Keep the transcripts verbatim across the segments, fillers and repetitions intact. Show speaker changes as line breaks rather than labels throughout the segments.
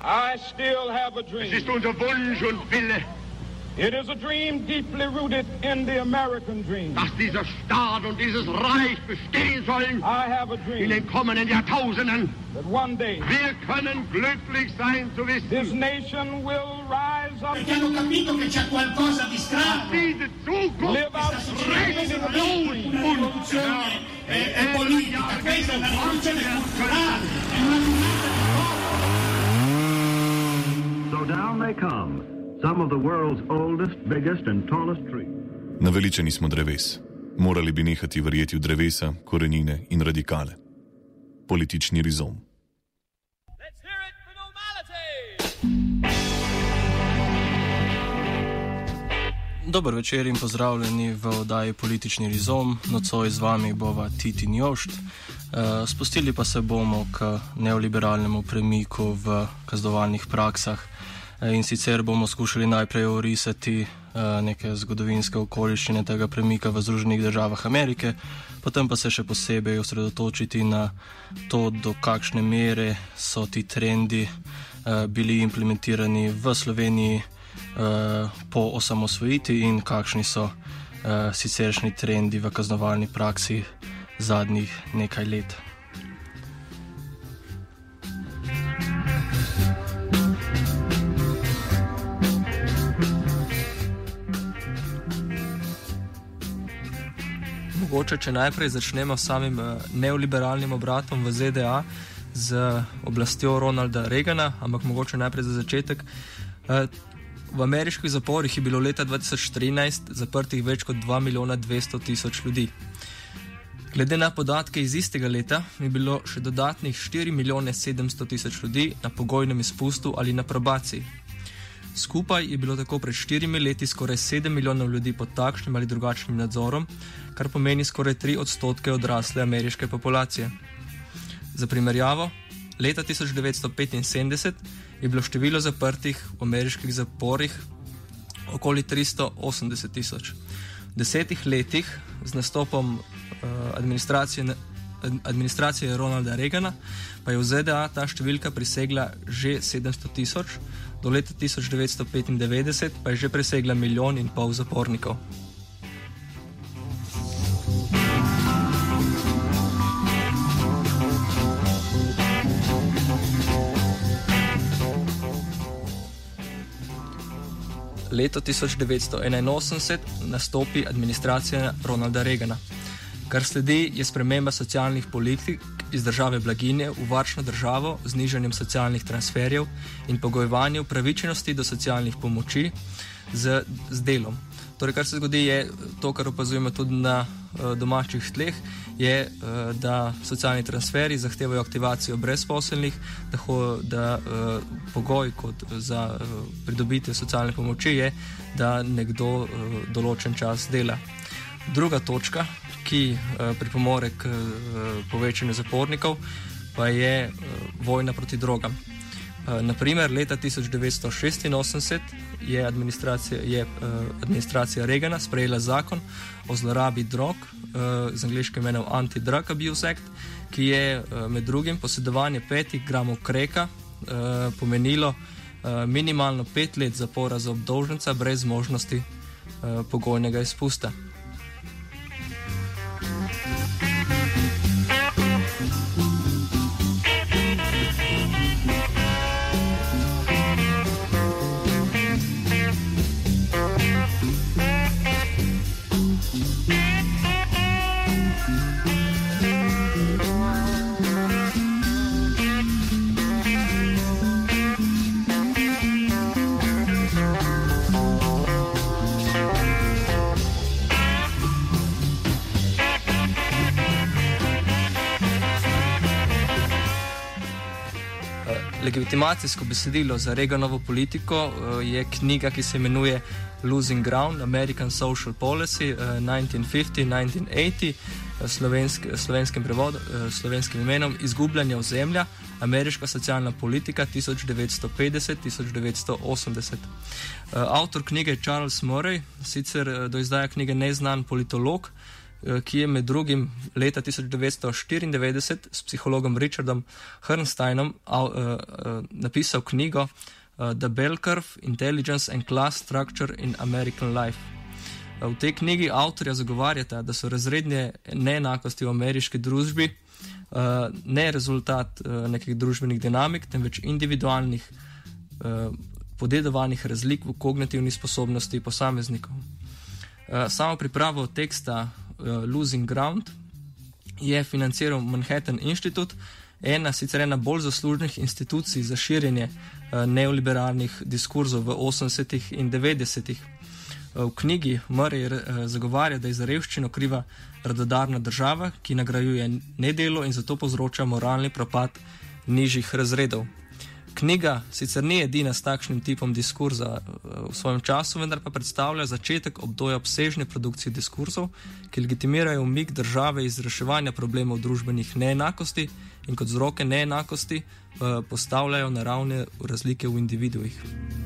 I still have a dream.
Es ist unser Wunsch und Wille.
It is a dream deeply rooted in the American dream.
Dass dieser Staat und dieses Reich bestehen sollen.
I have a dream.
In den kommenden Jahrtausenden.
That one day.
Wir können glücklich sein zu wissen.
This nation will rise up.
Perché hanno capito che c'è qualcosa di strano.
Diese Zukunft.
Live out
Recht und Lohn. Una rivoluzione è, è politica, questa è una rivoluzione culturale. È una rivoluzione.
So down they come. Some of the world's oldest, biggest and tallest trees.
Naveličeni smo dreves. Morali bi nehati verjeti v drevesa, korenine in radikale. Politični rizom.
Let's hear it for normality!
Dober večer in pozdravljeni v oddaji Politični rizom. Nocoj z vami bova Titi in Jošt. Uh, spustili pa se bomo k neoliberalnemu premiku v kaznovalnih praksah. In sicer bomo skušali najprej orisati uh, neke zgodovinske okoliščine tega premika v Združenih državah Amerike, potem pa se še posebej osredotočiti na to, do kakšne mere so ti trendi uh, bili implementirani v Sloveniji uh, po osamosvojitvi in kakšni so uh, siceršnji trendi v kaznovalni praksi zadnjih nekaj let.
Mogoče, če najprej začnemo s samim neoliberalnim obratom v Z D A z oblastjo Ronalda Reagana, ampak mogoče najprej za začetek. V ameriških zaporih je bilo leta dva tisoč trinajst zaprtih več kot dva milijona dvesto tisoč ljudi. Glede na podatke iz istega leta je bilo še dodatnih štiri milijone sedemsto tisoč ljudi na pogojnem izpustu ali na probaciji. Skupaj je bilo tako pred štirimi leti skoraj sedem milijonov ljudi pod takšnim ali drugačnim nadzorom, kar pomeni skoraj tri odstotke odrasle ameriške populacije. Za primerjavo, leta tisoč devetsto petinsedemdeset je bilo število zaprtih v ameriških zaporih okoli tristo osemdeset tisoč. V desetih letih z nastopom uh, administracije, administracije Ronalda Reagana pa je v Z D A ta številka presegla že sedemsto tisoč, do leta tisoč devetsto petindevetdeset pa je že presegla milijon in pol zapornikov. Leto tisoč devetsto enainosemdeset nastopi administracija Ronalda Reagana. Kar sledi je sprememba socialnih politik iz države blaginje v varčno državo z nižanjem socialnih transferjev in pogojevanjem upravičenosti do socialnih pomoči z, z delom. Torej, kar se zgodi je to, kar opazujemo tudi na uh, domačih tleh, je, uh, da socialni transferi zahtevajo aktivacijo brezposelnih, da, ho, da uh, pogoj kot za uh, pridobitev socialne pomoči je, da nekdo uh, določen čas dela. Druga točka, ki uh, pripomore k uh, povečanju zapornikov, pa je uh, vojna proti drogam. Uh, naprimer, leta tisoč devetsto šestinosemdeset je administracija, je, uh, administracija Reagana sprejela zakon o zlorabi drog uh, z angleškim imenom Anti-Drug Abuse Act, ki je uh, med drugim posedovanje petih gramov kreka uh, pomenilo uh, minimalno pet let zapora za obdolženca brez možnosti uh, pogojnega izpusta. Legitimacijsko besedilo za Reaganovo politiko je knjiga, ki se imenuje Losing Ground, American Social Policy nineteen fifty to nineteen eighty, slovensk, slovenskim prevodom, slovenskim imenom Izgubljanje ozemlja, ameriška socialna politika tisoč devetsto petdeset do tisoč devetsto osemdeset. Avtor knjige je Charles Murray, sicer do izdaja knjige neznan politolog, ki je med drugim leta tisoč devetsto štiriindevetdeset s psihologom Richardom Herrnsteinom uh, uh, napisal knjigo uh, The Bell Curve, Intelligence and Class Structure in American Life. V tej knjigi avtorja zagovarjata, da so razredne neenakosti v ameriški družbi uh, ne rezultat uh, nekih družbenih dinamik, temveč individualnih uh, podedovanih razlik v kognitivni sposobnosti posameznikov. Uh, samo pripravo teksta uh, Losing Ground je financiral Manhattan Institute, ena sicer ena bolj zaslužnih institucij za širjenje uh, neoliberalnih diskurzov v osemdesetih in devetdesetih. V knjigi Murray zagovarja, da je za revščino kriva radodarna država, ki nagrajuje nedelo in zato povzroča moralni propad nižjih razredov. Knjiga sicer ni edina s takšnim tipom diskurza v svojem času, vendar pa predstavlja začetek obdobja obsežne produkcije diskurzov, ki legitimirajo umik države iz reševanja problemov družbenih neenakosti in kot vzroke neenakosti postavljajo naravne razlike v individuih.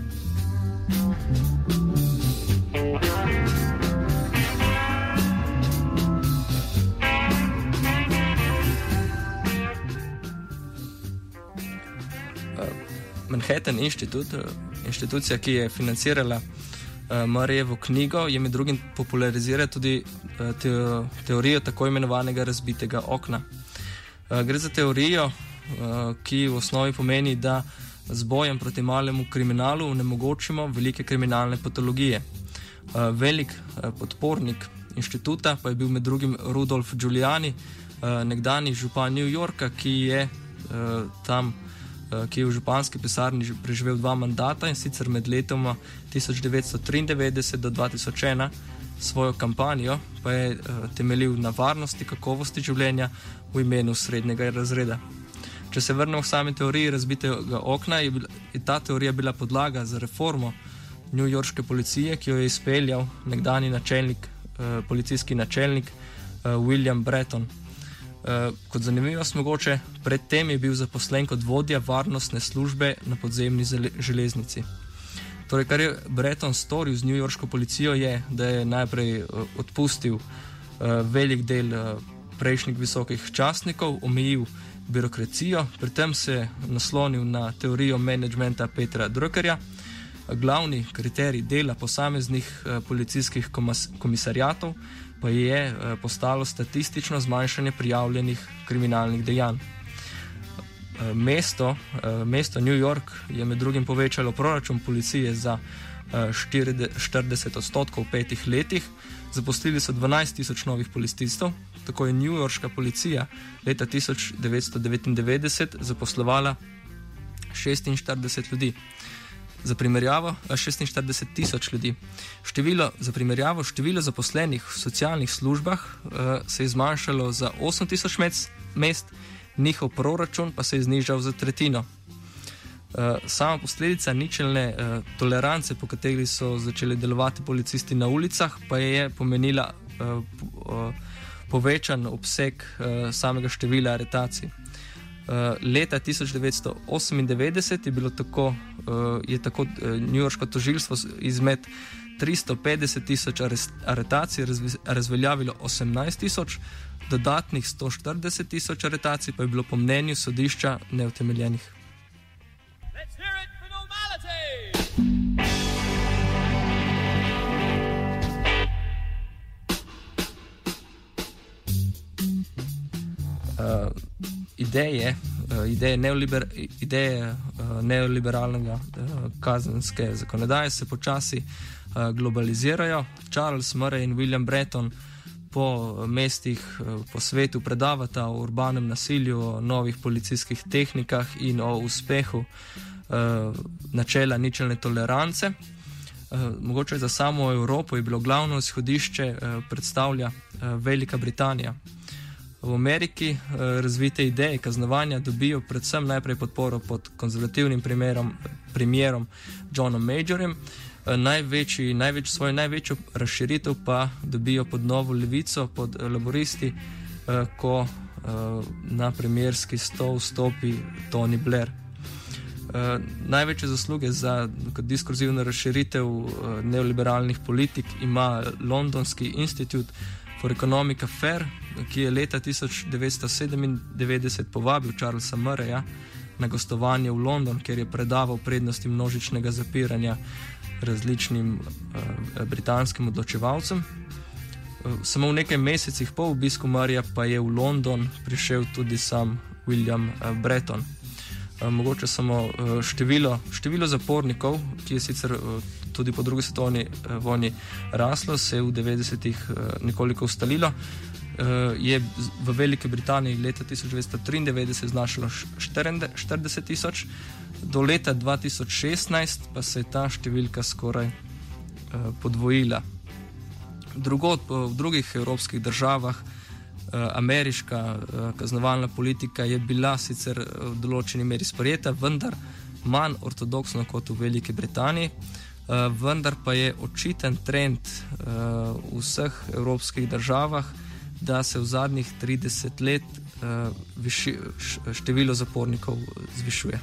Manhattan Institute, inštitucija, ki je financirala uh, Murrayevo knjigo, je med drugim popularizirala tudi uh, te, teorijo tako imenovanega razbitega okna. Uh, gre za teorijo, uh, ki v osnovi pomeni, da z bojem proti malemu kriminalu onemogočimo velike kriminalne patologije. Uh, velik uh, podpornik inštituta pa je bil med drugim Rudolf Giuliani, uh, nekdani župan New Yorka, ki je uh, tam ki je v županski pisarni preživel dva mandata in sicer med letoma tisoč devetsto triindevetdeset do dva tisoč ena. Svojo kampanjo pa je uh, temeljil na varnosti, kakovosti življenja v imenu srednjega razreda. Če se vrnemo k sami teoriji razbitega okna, je, bila, je ta teorija bila podlaga za reformo newyorške policije, ki jo je izpeljal nekdani načelnik, uh, policijski načelnik uh, William Breton. Uh, kot zanimivost mogoče, predtem je bil zaposlen kot vodja varnostne službe na podzemni železnici. Torej, kar je Breton storil z newyorško policijo je, da je najprej uh, odpustil uh, velik del uh, prejšnjih visokih častnikov, omejil birokracijo, pri tem se naslonil na teorijo menedžmenta Petra Druckerja. Glavni kriterij dela posameznih uh, policijskih komas- komisarjatov pa je postalo statistično zmanjšanje prijavljenih kriminalnih dejanj. Mesto, mesto New York je med drugim povečalo proračun policije za štirideset odstotkov v petih letih, zaposlili so dvanajst tisoč novih policistov, tako je newyorška policija leta tisoč devetsto devetindevetdeset zaposlovala šestinštirideset ljudi. Za primerjavo šestinštirideset tisoč ljudi. Število, za primerjavo število zaposlenih v socialnih službah uh, se je zmanjšalo za osem tisoč mest, njihov proračun pa se je znižal za tretjino. Uh, sama posledica ničelne uh, tolerance, po kateri so začeli delovati policisti na ulicah, pa je pomenila uh, uh, povečan obseg uh, samega števila aretacij. Uh, leta tisoč devetsto osemindevetdeset je bilo tako, uh, je tako uh, newyorško tožilstvo izmed tristo petdeset tisoč aretacij razvi, razveljavilo osemnajst tisoč, dodatnih sto štirideset tisoč aretacij pa je bilo po mnenju sodišča neutemeljenih.
Let's hear it for normality!
Uh, ideje, uh, ideje, neoliber, ideje uh, neoliberalnega uh, kazenske zakonodaje se počasi uh, globalizirajo. Charles Murray in William Breton po mestih uh, po svetu predavata o urbanem nasilju, o novih policijskih tehnikah in o uspehu uh, načela ničelne tolerance. Uh, mogoče za samo Evropo je bilo glavno izhodišče uh, predstavlja uh, Velika Britanija. V Ameriki eh, razvite ideje kaznovanja dobijo predvsem najprej podporo pod konzervativnim primerom, primerom Johnom Majorjem, eh, največji, največ, svojo največjo razširitev pa dobijo pod novo levico, pod eh, laboristi, eh, ko eh, na premierski stol vstopi Tony Blair. Eh, največje zasluge za diskurzivno razširitev eh, neoliberalnih politik ima Londonski institut for Economic Affairs, ki je leta tisoč devetsto sedemindevetdeset povabil Charlesa Murraya na gostovanje v London, kjer je predaval prednosti množičnega zapiranja različnim uh, britanskim odločevalcem. Uh, samo v nekaj mesecih po obisku Murraya pa je v London prišel tudi sam William uh, Brereton. Uh, mogoče samo uh, število, število zapornikov, ki je sicer uh, tudi po drugi svetovni uh, vojni raslo, se je v devetdesetih uh, nekoliko ustalilo. Uh, je v Veliki Britaniji leta tisoč devetsto triindevetdeset znašalo štirideset tisoč, do leta dva tisoč šestnajst pa se je ta številka skoraj uh, podvojila. Drugod, v drugih evropskih državah uh, ameriška uh, kaznovalna politika je bila sicer v določeni meri sprejeta, vendar manj ortodoksno kot v Veliki Britaniji, uh, vendar pa je očiten trend uh, v vseh evropskih državah, da se v zadnjih trideset let uh, viši, število zapornikov zvišuje.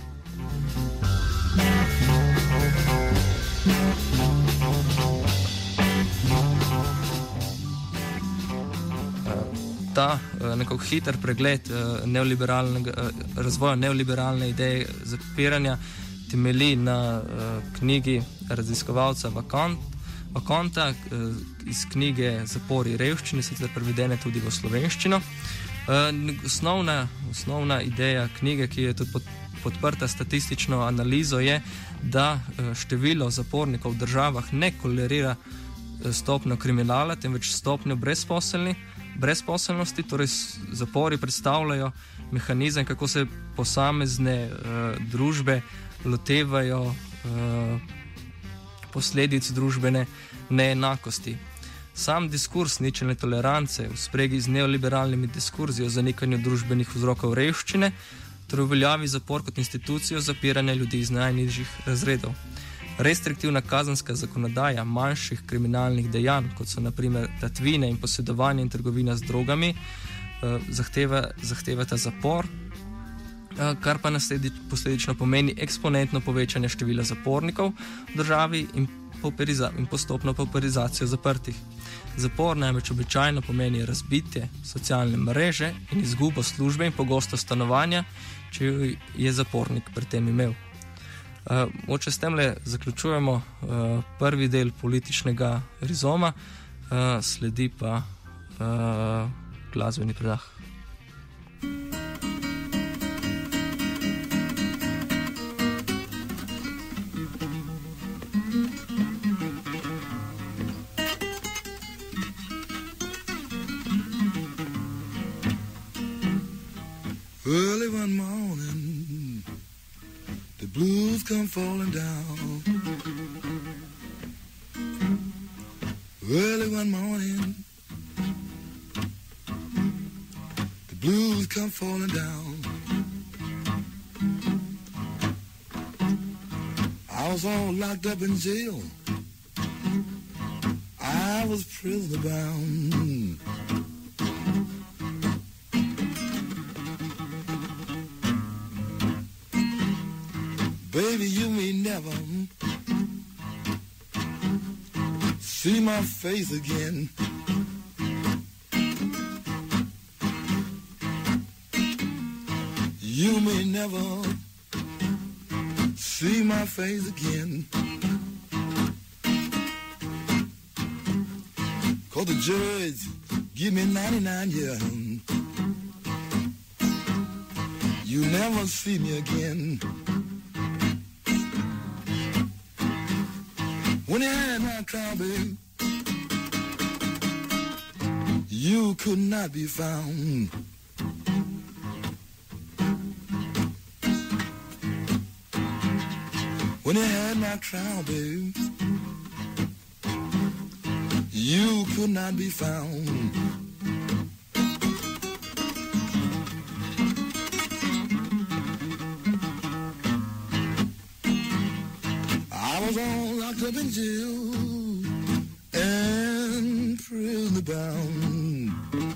Ta uh, nekako hiter pregled uh, neoliberalnega, uh, razvoja neoliberalne ideje zapiranja temelji na uh, knjigi raziskovalca Vakant, Vakonta iz knjige Zapori revščine, sicer prevedene tudi v slovenščino. Osnovna, osnovna ideja knjige, ki je tudi podprta statistično analizo, je, da število zapornikov v državah ne kolerira stopnjo kriminala, temveč stopnjo brezposelnosti, torej zapori predstavljajo mehanizem, kako se posamezne uh, družbe lotevajo uh, posledic družbene neenakosti. Sam diskurs ničelne tolerance v spregi z neoliberalnimi diskurzi o zanikanju družbenih vzrokov revščine ter uveljavi zapor kot institucijo zapiranja ljudi iz najnižjih razredov. Restriktivna kazenska zakonodaja manjših kriminalnih dejanj, kot so na primer tatvine in posedovanje in trgovina z drogami, eh, zahteva, zahtevata zapor, eh, kar pa posledično pomeni eksponentno povečanje števila zapornikov v državi in, in postopno pauperizacijo zaprtih. Zapor namreč običajno pomeni razbitje socialne mreže in izgubo službe in pogosto stanovanja, če je zapornik pri tem imel. Uh, Oče s temle zaključujemo uh, prvi del političnega rizoma, uh, sledi pa uh, glasbeni predah.
Early one morning, the blues come falling down. Early one morning, the blues come falling down. I was all locked up in jail. I was prisoner bound. Baby, you may never see my face again. You may never see my face again. 'Cause the judge give me ninety-nine years. You never see me again. When you had my trial, babe, you could not be found. When you had my trial, babe, you could not be found. I was all locked up in jail and prisoner bound.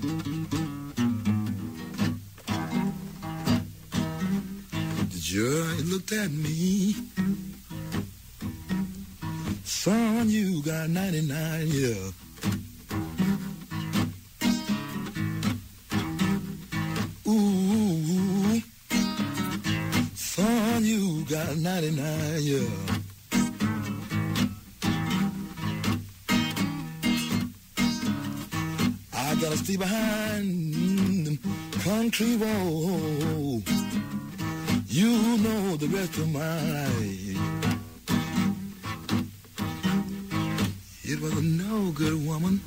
The judge looked at me. Son, you got ninety-nine years. ninety-nine, yeah. I gotta stay behind them country wall. You know the rest of my life. It was a no good woman.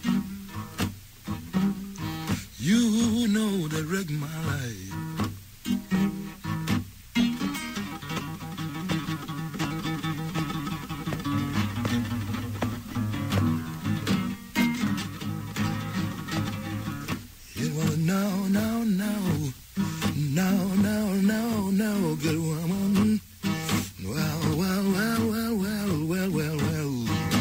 You know that wrecked my life. It was a no, no, no, no, no, no, no good woman. Well, well, well, well, well, well, well, well.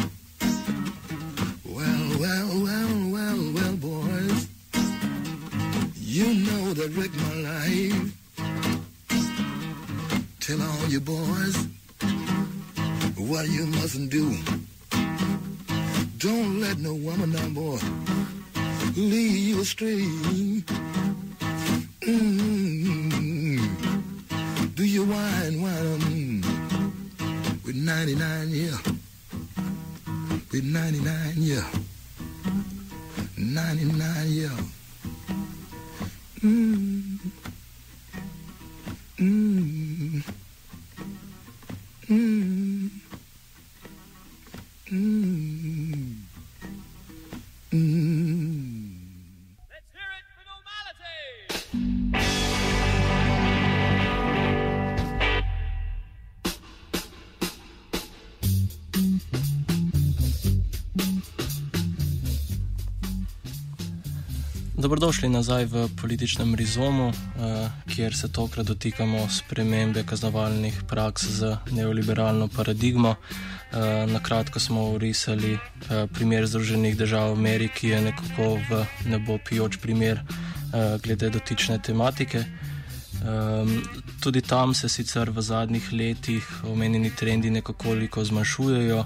Well, well, well, well, well, boys. You know that wrecked my life. Tell all you boys what you mustn't do. Don't let no woman now, boy, lead you astray. Mm-hmm. Do you wine, wine with ninety-nine, yeah. With ninety-nine, yeah. ninety-nine, yeah. Mm. Mm. Mm. Mm. Mm.
Let's hear it for Normality!
Dobrodošli nazaj v političnem rizomu, kjer se tokrat dotikamo spremembe kaznovalnih praks z neoliberalno paradigmo. Na kratko smo orisali primer Združenih držav Amerike, ki je nekako v nebo pijoč primer glede dotične tematike. Tudi tam se sicer v zadnjih letih omenjeni trendi nekoliko zmanjšujejo,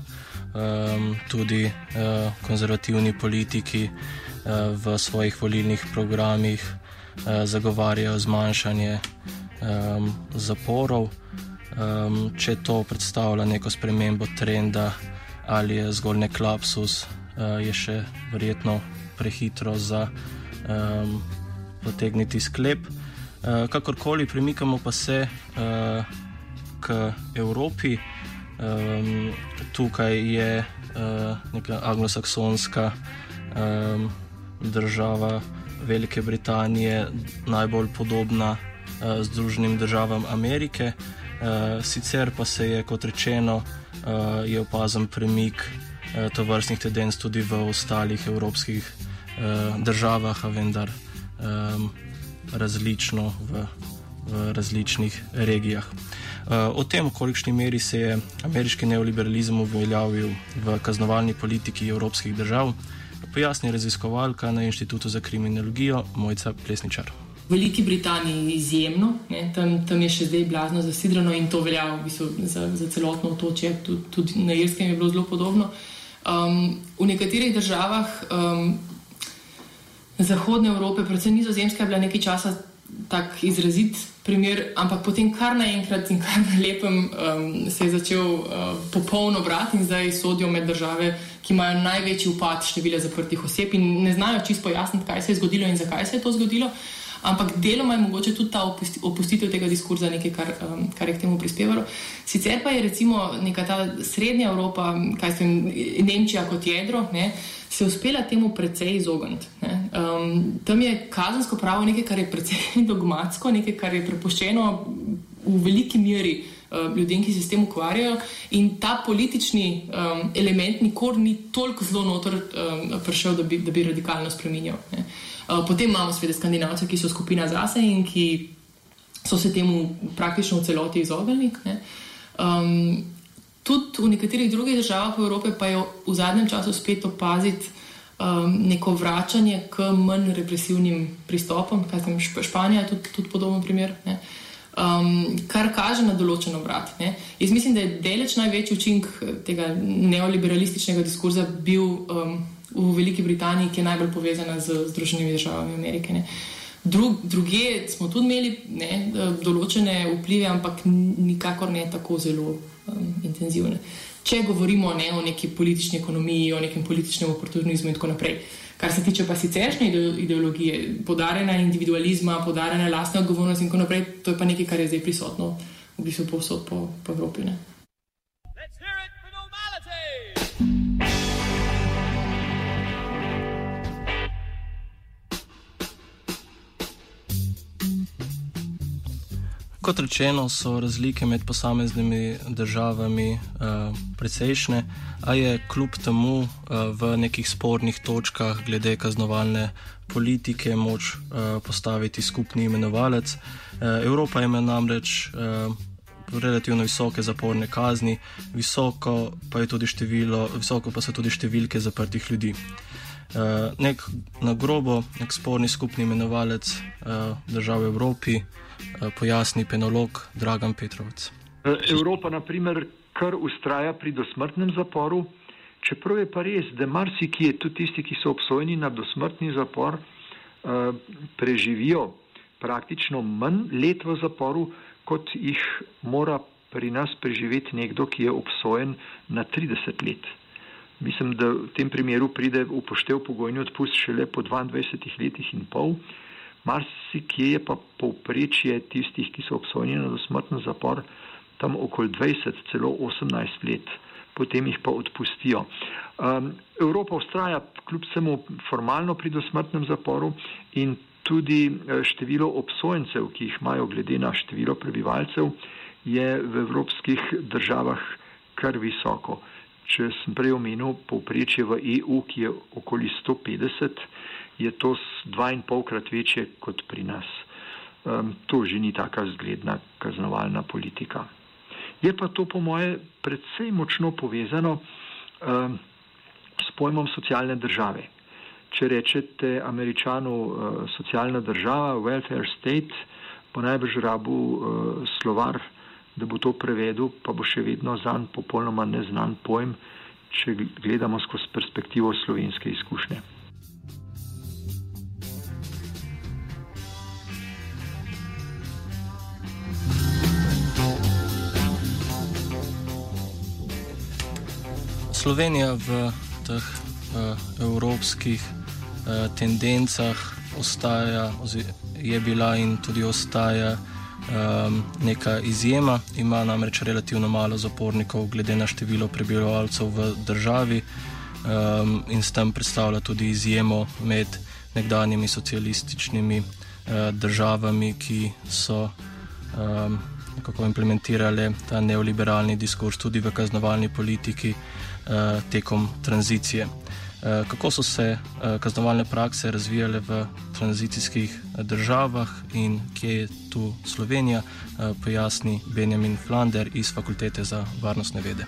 tudi konzervativni politiki v svojih volilnih programih zagovarjajo zmanjšanje um, zaporov. Um, če to predstavlja neko spremembo trenda ali je zgolj nek lapsus, uh, je še verjetno prehitro za um, potegniti sklep. Uh, kakorkoli, premikamo pa se uh, k Evropi. Um, tukaj je uh, neka anglosaksonska um, država Velike Britanije najbolj podobna uh, Združenim državam Amerike. Uh, sicer pa se je, kot rečeno, uh, je opazen premik uh, tovrstnih tendenc tudi v ostalih evropskih uh, državah, a vendar um, različno v, v različnih regijah. Uh, o tem, v kolikšni meri se je ameriški neoliberalizem uveljavil v kaznovalni politiki evropskih držav, pojasni raziskovalka na Inštitutu za kriminologijo Mojca Plesničar.
V Veliki Britaniji izjemno, ne, tam, tam je še zdaj blazno zasidrano in to velja v bistvu za, za celotno otočje, tudi, tudi na Irskem je bilo zelo podobno. Um, v nekaterih državah um, Zahodne Evrope, predvsem Nizozemska, je bila nekaj časa tak izrazit primer, ampak potem kar naenkrat in kar na lepem um, se je začel uh, popoln obrat in zdaj sodijo med države, ki imajo največji upad števila zaprtih oseb in ne znajo čisto pojasniti, kaj se je zgodilo in zakaj se je to zgodilo, ampak deloma je mogoče tudi ta opustitev tega diskurza nekaj, kar, um, kar je k temu prispevalo. Sicer pa je recimo neka ta srednja Evropa, kaj sem, Nemčija kot jedro, ne, se je uspela temu precej izogniti. Um, tam je kazensko pravo nekaj, kar je precej dogmatsko, nekaj, kar je prepuščeno v veliki meri uh, ljudem, ki se s tem ukvarjajo in ta politični um, element nikor ni toliko zelo noter um, prišel, da bi, da bi radikalno spreminjal. Ne. Uh, potem imamo seveda Skandinavce, ki so skupina zase in ki so se temu praktično v celoti izognili. Um, Tudi v nekaterih drugih državah v Evropi pa je v zadnjem času spet opaziti um, neko vračanje k manj represivnim pristopom, kaj sem Španija je tudi, tudi podoben primer, ne? Um, kar kaže na določen obrat. Ne? Jaz mislim, da je deleč največji učink tega neoliberalističnega diskurza bil um, v Veliki Britaniji, ki je najbolj povezana z Združenimi državami Amerike. Ne? Drug, druge smo tudi imeli ne, določene vplive, ampak nikakor ne tako zelo um, intenzivne. Če govorimo ne, o neki politični ekonomiji, o nekem političnem oportunizmu in tako naprej. Kar se tiče pa siceršnje ideologije, podarjena individualizma, podarjena lastna odgovornost in tako naprej, to je pa nekaj, kar je zdaj prisotno v bistvu povsod po, po Evropi. Ne.
Let's hear it for normality!
Kot rečeno, so razlike med posameznimi državami uh, precejšnje, a je kljub temu uh, v nekih spornih točkah glede kaznovalne politike moč uh, postaviti skupni imenovalec. Uh, Evropa ima namreč uh, relativno visoke zaporne kazni, visoko pa, je tudi število, visoko pa so tudi številke zaprtih ljudi. Uh, nek na grobo, nek sporni skupni imenovalec uh, držav v Evropi pojasni penolog Dragan Petrovec.
Evropa, na primer, kar ustraja pri dosmrtnem zaporu, čeprav je pa res, da marsikje, tudi tisti, ki so obsojeni na dosmrtni zapor, preživijo praktično manj let v zaporu, kot jih mora pri nas preživeti nekdo, ki je obsojen na trideset let. Mislim, da v tem primeru pride upoštev pogojni odpust šele po dvaindvajsetih letih in pol. Marsikje je pa povprečje tistih, ki so obsojeni na dosmrtni zapor, tam okoli dvajset, celo osemnajst let, potem jih pa odpustijo. Um, Evropa vztraja kljub vsemu formalno pri dosmrtnem zaporu in tudi število obsojencev, ki jih imajo glede na število prebivalcev, je v evropskih državah kar visoko. Če sem prej omenil povprečje v E U, ki je okoli sto petdeset, je to dva in polkrat večje kot pri nas. Um, to že ni taka zgledna kaznovalna politika. Je pa to po moje predvsej močno povezano um, s pojmom socialne države. Če rečete Američanu uh, socialna država, welfare state, bo najbrž rabu uh, slovar, da bo to prevedel, pa bo še vedno zanj popolnoma neznan pojem, če gledamo skozi perspektivo slovenske izkušnje.
Slovenija v teh uh, evropskih uh, tendencah ostaja, je bila in tudi ostaja um, neka izjema. Ima namreč relativno malo zapornikov glede na število prebivalcev v državi um, in s tem predstavlja tudi izjemo med nekdanjimi socialističnimi uh, državami, ki so um, nekako implementirale ta neoliberalni diskurs tudi v kaznovalni politiki uh, tekom tranzicije. Uh, kako so se uh, kaznovalne prakse razvijale v tranzicijskih državah in kje je tu Slovenija, uh, pojasni Benjamin Flander iz Fakultete za varnostne vede.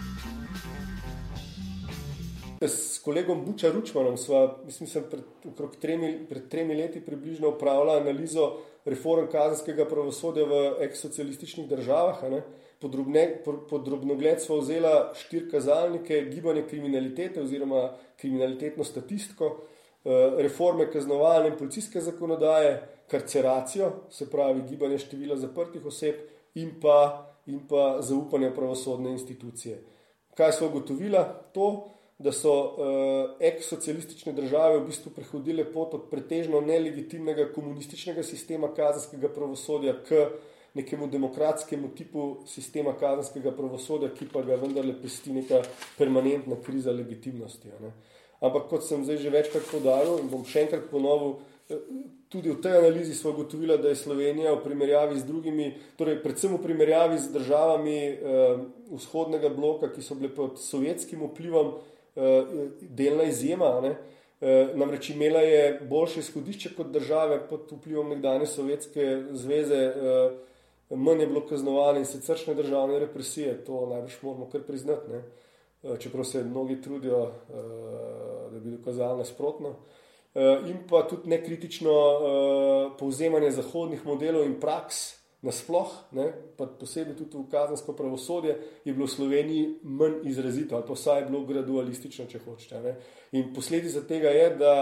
S kolegom Buča Ručmanom sva, mislim, sem pred, okrog tremi, pred tremi leti približno upravila analizo reform kazenskega pravosodja v ex-socialističnih državah. Ne. Podrobne, pod drobnogled sva vzela štiri kazalnike: gibanje kriminalitete oziroma kriminalitetno statistiko, reforme kaznovalne in policijske zakonodaje, karceracijo, se pravi gibanje števila zaprtih oseb in pa, in pa zaupanje pravosodne institucije. Kaj sva ugotovila? To, da so uh, ex-socialistične države v bistvu prehodile pot od pretežno nelegitimnega komunističnega sistema kazenskega pravosodja k nekemu demokratskemu tipu sistema kazenskega pravosodja, ki pa ga vendarle pesti neka permanentna kriza legitimnosti. Ne? Ampak kot sem zdaj že večkrat poudaril in bom še enkrat ponovil, tudi v tej analizi smo ugotovili, da je Slovenija v primerjavi z drugimi, torej predvsem v primerjavi z državami eh, vzhodnega bloka, ki so bile pod sovjetskim vplivom, delna izjema, ne? Namreč imela je boljše izhodišče kot države pod vplivom nekdanje Sovjetske zveze, manj je bilo kaznovane in siceršnje državne represije, to najbrž moramo kar priznati, ne? Čeprav se mnogi trudijo, da bi dokazali nasprotno. In pa tudi nekritično povzemanje zahodnih modelov in praks nasploh, ne, pa posebej tudi v kazensko pravosodje, je bilo v Sloveniji manj izrazito, ali pa vsaj je bilo gradualistično, če hočete. Ne. In posledica tega je, da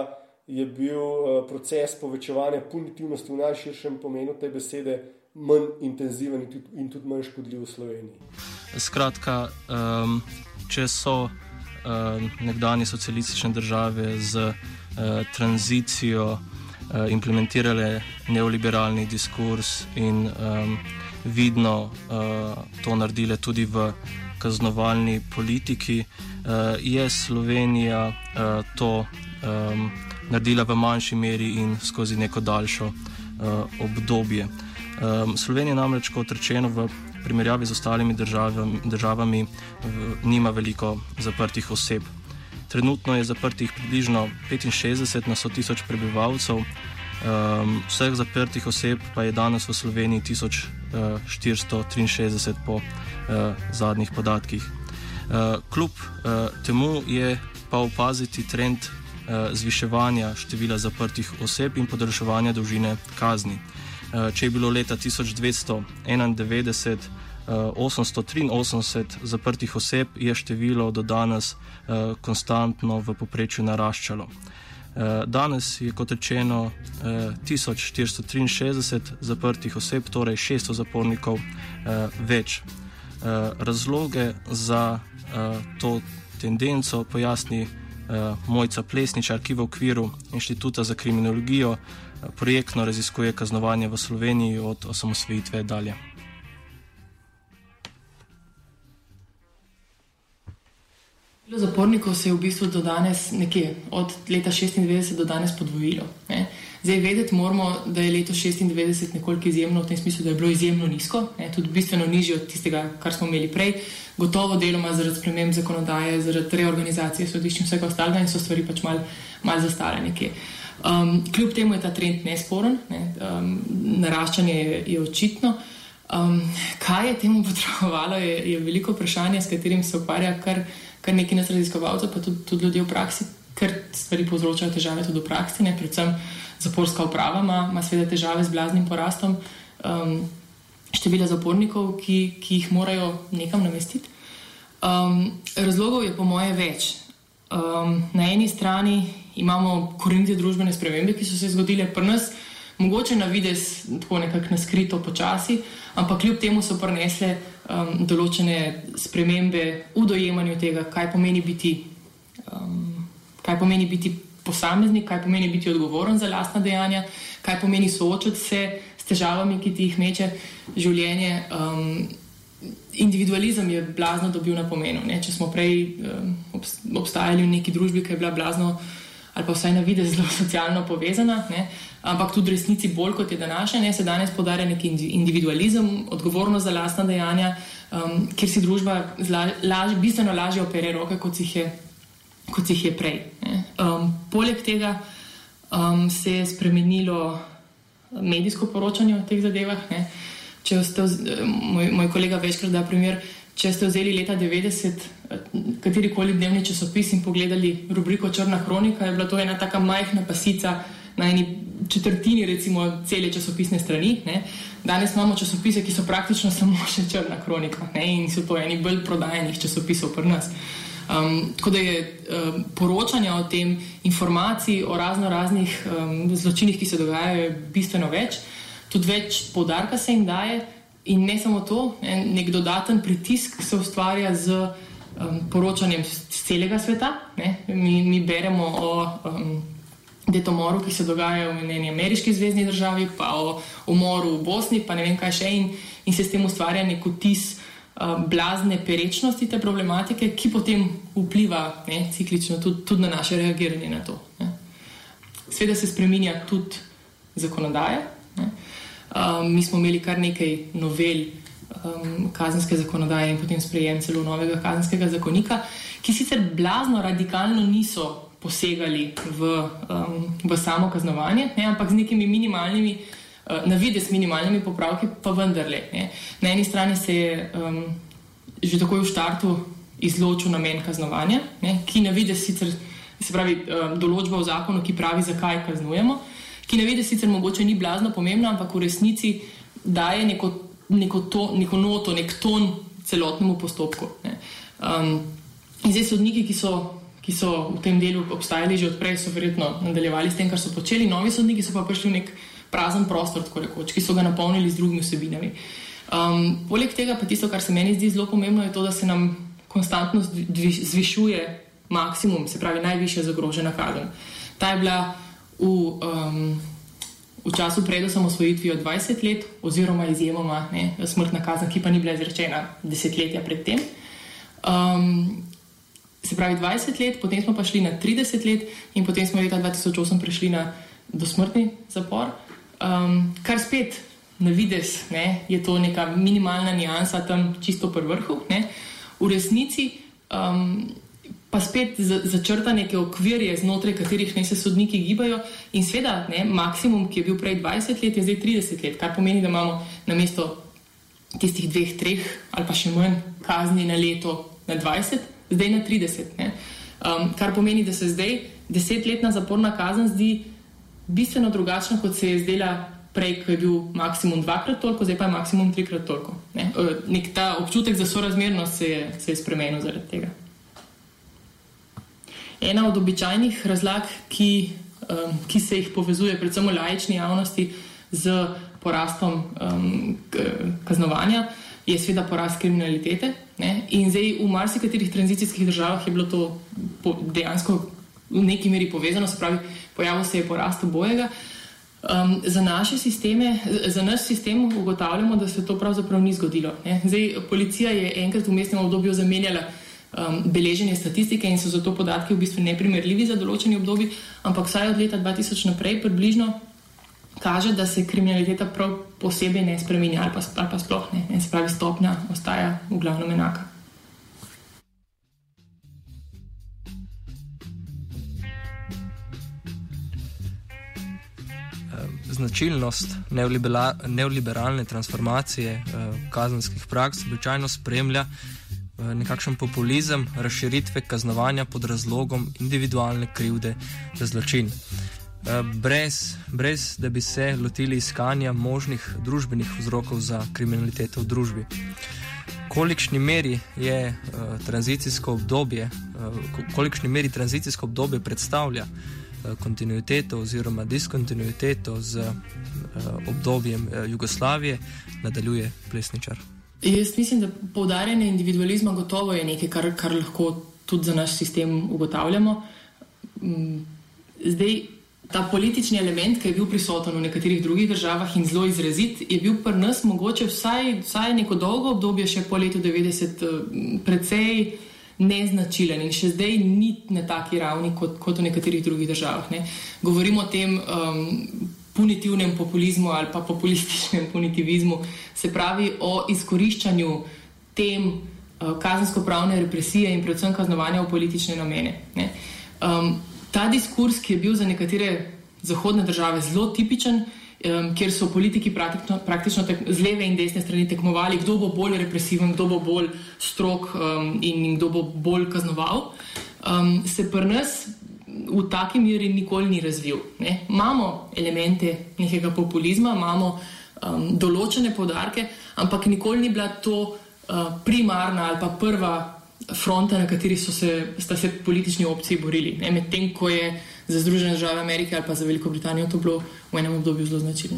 je bil proces povečevanja punitivnosti v najširšem pomenu te besede manj intenziven in tudi, in tudi manj škodljiv v Sloveniji.
Skratka, um, če so um, nekdanje socialistične države z uh, tranzicijo uh, implementirale neoliberalni diskurs in um, vidno uh, to naredile tudi v kaznovalni politiki, uh, je Slovenija uh, to um, naredila v manjši meri in skozi neko daljšo uh, obdobje. Um, Slovenija namreč, kot rečeno, v primerjavi z ostalimi državami, državami v, nima veliko zaprtih oseb. Trenutno je zaprtih približno petinšestdeset na sto tisoč prebivalcev, um, vseh zaprtih oseb pa je danes v Sloveniji tisoč štiristo triinšestdeset po uh, zadnjih podatkih. Uh, kljub uh, temu je pa opaziti trend uh, zviševanja števila zaprtih oseb in podaljševanja dolžine kazni. Uh, če je bilo leta tisoč devetsto enaindevetdeset uh, osemsto triinosemdeset zaprtih oseb, je število do danes uh, konstantno v povprečju naraščalo. Danes je, kot rečeno, tisoč štiristo triinšestdeset zaprtih oseb, torej šeststo zapornikov več. Razloge za to tendenco pojasni Mojca Plesničar, ki v okviru Inštituta za kriminologijo projektno raziskuje kaznovanje v Sloveniji od osamosvojitve dalje.
Število zapornikov se je v bistvu do danes nekje, od leta šestindevetdeset do danes podvojilo. Ne. Zdaj vedeti moramo, da je leto šestindevetdeset nekoliko izjemno v tem smislu, da je bilo izjemno nizko, ne, tudi bistveno nižje od tistega, kar smo imeli prej, gotovo deloma zaradi sprememb zakonodaje, zaradi reorganizacije sodišč in vsega ostalega in so stvari pač malo mal zastale nekje. Um, kljub temu je ta trend nesporen, ne, um, naraščanje je, je očitno. Um, kaj je temu potrebovalo, je, je veliko vprašanje, s katerim se ukvarja kar kar nekaj nas raziskovalcev, pa tudi, tudi ljudi v praksi, ker stvari povzročajo težave tudi v praksi, ne? Predvsem zaporska uprava ima, ima seveda težave z blaznim porastom um, števila zapornikov, ki, ki jih morajo nekam namestiti. Um, razlogov je po moje več. Um, na eni strani imamo korenite družbene spremembe, ki so se zgodile pri nas, mogoče na videz tako nekako naskrito počasi, ampak kljub temu so prinesle um, določene spremembe v dojemanju tega, kaj pomeni biti, um, kaj pomeni biti posameznik, kaj pomeni biti odgovoren za lastna dejanja, kaj pomeni soočati se s težavami, ki ti jih meče življenje. Um, individualizem je blazno dobil na pomenu. Ne? Če smo prej um, obstajali v neki družbi, ki je bila blazno ali pa vsaj na videz zelo socialno povezana, ne? Ampak tudi v resnici bolj kot je današnja, ne? Se danes podarja neki individualizem, odgovornost za lastna dejanja, um, kjer si družba zla, laž, bistveno lažje opere roke, kot si jih je, kot si jih je prej. Um, poleg tega um, se je spremenilo medijsko poročanje o teh zadevah. Ne? Če ste, moj, moj kolega večkrat da primer, če ste vzeli leta devetdeset katerikoli dnevni časopis in pogledali rubriko Črna kronika, je bila to ena taka majhna pasica na eni četrtini recimo cele časopisne strani. Ne. Danes imamo časopise, ki so praktično samo še Črna kronika, ne, in so to eni bolj prodajenih časopisov pri nas. Um, tako da je um, poročanje o tem, informacij o razno raznih um, zločinih, ki se dogajajo, je bistveno več. Tudi več poudarka se jim daje in ne samo to, ne, nek dodaten pritisk se ustvarja z um, poročanjem z celega sveta. Ne. Mi, mi beremo o um, detomoru, ki se dogaja v eni ameriški zvezni državi, pa o umoru v Bosni, pa ne vem kaj še, in, in se s tem ustvarja nek vtis uh, blazne perečnosti te problematike, ki potem vpliva ne, ciklično tudi, tudi na naše reagiranje na to. Ne. Seveda se spreminja tudi zakonodaja. Ne. Um, mi smo imeli kar nekaj novel um, kazenske zakonodaje in potem sprejem celo novega kazenskega zakonika, ki sicer blazno radikalno niso posegali v, um, v samo kaznovanje, ne, ampak z nekimi minimalnimi, uh, na videz minimalnimi popravki pa vendarle. Ne. Na eni strani se je um, že takoj v štartu izločil namen kaznovanja, ne, ki na videz sicer, se pravi, um, določba v zakonu, ki pravi, zakaj kaznujemo, ki na videz sicer mogoče ni blazno pomembna, ampak v resnici daje neko, neko, to, neko noto, nek ton celotnemu postopku. Ne. Um, in zdaj sodniki, ki so ki so v tem delu obstajali že odprej, so verjetno nadaljevali s tem, kar so počeli. Novi sodniki so pa prišli v nek prazen prostor, tako rekoč, ki so ga napolnili z drugimi vsebinami. Um, poleg tega pa tisto, kar se meni zdi zelo pomembno, je to, da se nam konstantno zvišuje maksimum, se pravi najvišja zagrožena kazen. Ta je bila v, um, v času pred osamosvojitvijo dvajset let oziroma izjemoma ne, smrtna kazen, ki pa ni bila izrečena desetletja pred tem. Um, se pravi dvajset let, potem smo pa šli na trideset let in potem smo leta dva tisoč osem prišli na dosmrtni zapor, um, kar spet na vides ne, je to neka minimalna nijansa tam čisto pri vrhu. Ne. V resnici um, pa spet začrta neke okvirje, znotraj katerih ne se sodniki gibajo in seveda ne, maksimum, ki je bil prej dvajset let, je zdaj trideset let, kar pomeni, da imamo namesto tistih dveh, treh ali pa še manj kazni na leto na dvajset, zdaj na trideset. Ne. Um, kar pomeni, da se zdaj desetletna zaporna kazen zdi bistveno drugačna, kot se je zdela prej, ko je bil maksimum dvakrat toliko, zdaj pa je maksimum trikrat toliko. Ne? Nek ta občutek za sorazmernost se je, se je spremenil zaradi tega. Ena od običajnih razlag, ki, um, ki se jih povezuje predvsem v laični javnosti z porastom um, kaznovanja, je seveda porast kriminalitete. Ne? In zdaj v marsikaterih tranzicijskih državah je bilo to po, dejansko v neki meri povezano, se pravi, pojavil se je porast obojega. Um, za naše sisteme, za naš sistem ugotavljamo, da se to pravzaprav ni zgodilo. Ne? Zdaj, policija je enkrat v vmesnem obdobju zamenjala um, beleženje statistike in so zato podatki v bistvu neprimerljivi za določeni obdobji, ampak vsaj od leta dva tisoč naprej približno kaže, da se kriminaliteta prav posebej ne spreminja ali pa, ali pa sploh ne. Ne? Se pravi, stopnja ostaja v glavnem enaka.
Značilnost neoliberalne transformacije eh, kazenskih praks običajno spremlja eh, nekakšen populizem razširitve kaznovanja pod razlogom individualne krivde za zločin. Eh, brez, brez, da bi se lotili iskanja možnih družbenih vzrokov za kriminaliteto v družbi. Kolikšni meri je eh, tranzicijsko obdobje, eh, kolikšni meri tranzicijsko obdobje predstavlja kontinuiteto oziroma diskontinuiteto z uh, obdobjem uh, Jugoslavije, nadaljuje Plesničar.
Jaz mislim, da poudarjanje individualizma gotovo je nekaj, kar, kar lahko tudi za naš sistem ugotavljamo. Zdaj, ta politični element, ki je bil prisoten v nekaterih drugih državah in zelo izrazit, je bil pri nas mogoče vsaj, vsaj neko dolgo obdobje, še po letu devetdeset, precej neznačilen in še zdaj ni na taki ravni kot, kot v nekaterih drugih državah. Ne. Govorimo o tem um, punitivnem populizmu ali pa populističnem punitivizmu, se pravi o izkoriščanju tem uh, kazensko-pravne represije in predvsem kaznovanja v politične namene. Ne. Um, ta diskurs, ki je bil za nekatere zahodne države zelo tipičen, um, kjer so politiki praktično, praktično tek, z leve in desne strani tekmovali, kdo bo bolj represiven, kdo bo bolj strog um, in, in kdo bo bolj kaznoval, um, se pri nas v taki meri nikoli ni razvil. Ne? Imamo elemente nekega populizma, imamo um, določene poudarke, ampak nikoli ni bila to uh, primarna ali pa prva fronta, na kateri so se, sta se politični opciji borili. Medtem ko je za Združene države Amerike ali pa za Veliko Britanijo to bilo v enem obdobju zelo značilno.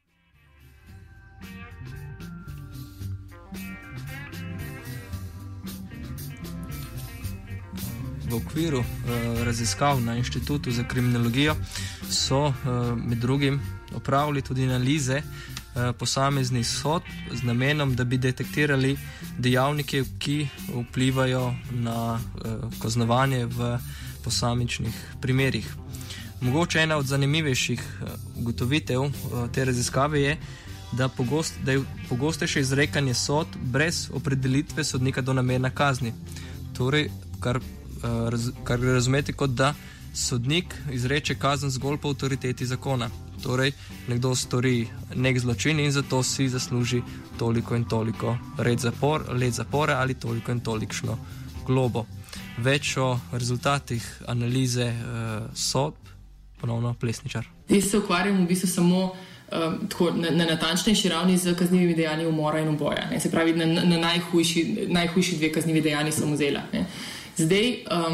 V okviru uh, raziskav na Inštitutu za kriminologijo so uh, med drugim opravili tudi analize uh, posameznih sodb z namenom, da bi detektirali dejavnike, ki vplivajo na uh, kaznovanje v posamičnih primerih. Mogoče ena od zanimivejših uh, ugotovitev uh, te raziskave je, da, pogost, da je pogostejše izrekanje sodb brez opredelitve sodnika do namena kazni. Torej, kar kar gre razumeti kot da sodnik izreče kazen zgolj po avtoriteti zakona. Torej, nekdo stori nek zločin in zato si zasluži toliko in toliko let, zapor, let zapora ali toliko in tolikšno globo. Več o rezultatih analize uh, sodb, ponovno Plesničar.
Jaz se ukvarjam v bistvu samo um, tako, na, na natančnejši ravni z kaznivimi dejanji umora in uboja. Ne? Se pravi, na, na najhujši, najhujši dve kaznivi dejanji sem vzela. Ne? Zdaj, um,